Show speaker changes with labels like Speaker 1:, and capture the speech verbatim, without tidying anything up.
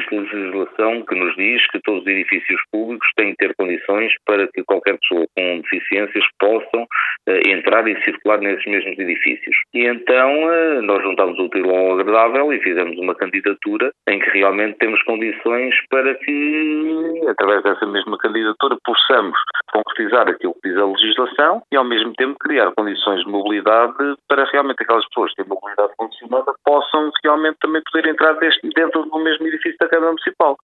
Speaker 1: existe legislação que nos diz que todos os edifícios públicos têm que ter condições para que qualquer pessoa com deficiências possam uh, entrar e circular nesses mesmos edifícios. E então uh, nós juntámos o útil ao agradável e fizemos uma candidatura em que realmente temos condições para que, através dessa mesma candidatura, possamos concretizar aquilo que diz a legislação e, ao mesmo tempo, criar condições de mobilidade para realmente aquelas pessoas que têm mobilidade condicionada possam realmente também poder entrar deste, dentro do mesmo edifício da Câmara Municipal.